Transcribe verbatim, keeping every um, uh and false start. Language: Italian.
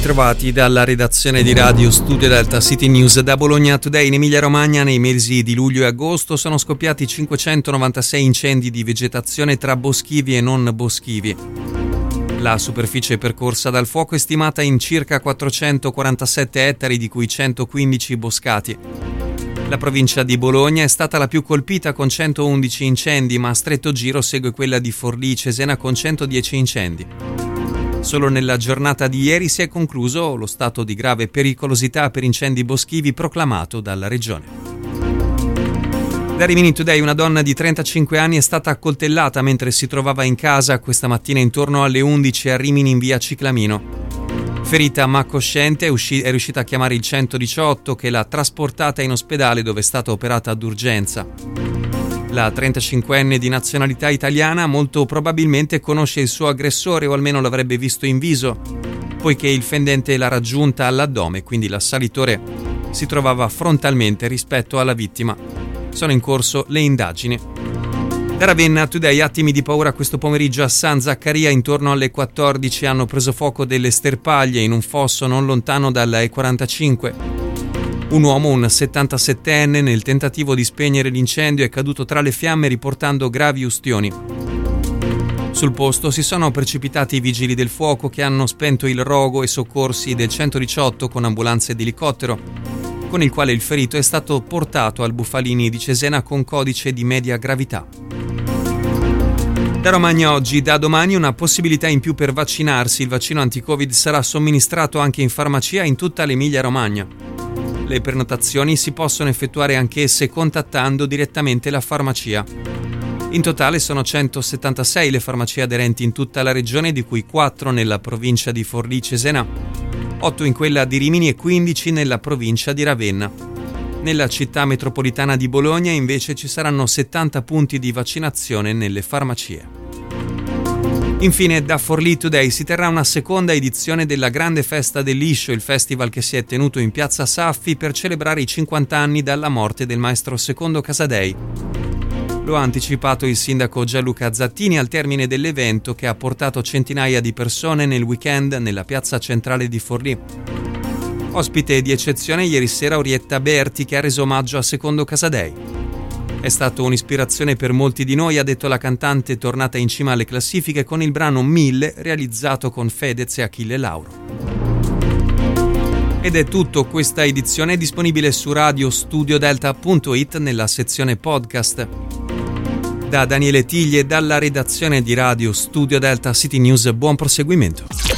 ritrovati dalla redazione di Radio Studio Delta City News. Da Bologna Today. In Emilia Romagna nei mesi di luglio e agosto sono scoppiati cinquecentonovantasei incendi di vegetazione tra boschivi e non boschivi. La superficie percorsa dal fuoco è stimata in circa quattrocentoquarantasette ettari, di cui centoquindici boscati. La provincia di Bologna è stata la più colpita con centoundici incendi, ma a stretto giro segue quella di Forlì Cesena con centodieci incendi. Solo nella giornata di ieri si è concluso lo stato di grave pericolosità per incendi boschivi proclamato dalla regione. Da Rimini Today, una donna di trentacinque anni è stata accoltellata mentre si trovava in casa questa mattina intorno alle undici a Rimini in via Ciclamino. Ferita ma cosciente, è, usci- è riuscita a chiamare il centodiciotto che l'ha trasportata in ospedale dove è stata operata d'urgenza. La trentacinquenne di nazionalità italiana molto probabilmente conosce il suo aggressore o almeno l'avrebbe visto in viso, poiché il fendente l'ha raggiunta all'addome, quindi l'assalitore si trovava frontalmente rispetto alla vittima. Sono in corso le indagini. Da Ravenna Today, attimi di paura questo pomeriggio a San Zaccaria. Intorno alle quattordici hanno preso fuoco delle sterpaglie in un fosso non lontano dalla E quarantacinque. Un uomo, un settantasettenne, nel tentativo di spegnere l'incendio è caduto tra le fiamme riportando gravi ustioni. Sul posto si sono precipitati i vigili del fuoco che hanno spento il rogo e soccorsi del centodiciotto con ambulanze ed elicottero, con il quale il ferito è stato portato al Bufalini di Cesena con codice di media gravità. Da Romagna oggi, da domani, una possibilità in più per vaccinarsi. Il vaccino anti-Covid sarà somministrato anche in farmacia in tutta l'Emilia Romagna. Le prenotazioni si possono effettuare anch'esse contattando direttamente la farmacia. In totale sono centosettantasei le farmacie aderenti in tutta la regione, di cui quattro nella provincia di Forlì Cesena, otto in quella di Rimini e quindici nella provincia di Ravenna. Nella città metropolitana di Bologna invece ci saranno settanta punti di vaccinazione nelle farmacie. Infine, da Forlì Today si terrà una seconda edizione della Grande Festa del Liscio, il festival che si è tenuto in piazza Saffi per celebrare i cinquanta anni dalla morte del maestro Secondo Casadei. Lo ha anticipato il sindaco Gianluca Zattini al termine dell'evento, che ha portato centinaia di persone nel weekend nella piazza centrale di Forlì. Ospite di eccezione ieri sera Orietta Berti, che ha reso omaggio a Secondo Casadei. È stato un'ispirazione per molti di noi, ha detto la cantante, tornata in cima alle classifiche con il brano Mille, realizzato con Fedez e Achille Lauro. Ed è tutto, questa edizione è disponibile su radio studio delta punto it nella sezione podcast. Da Daniele Tiglie, dalla redazione di Radio Studio Delta City News, buon proseguimento.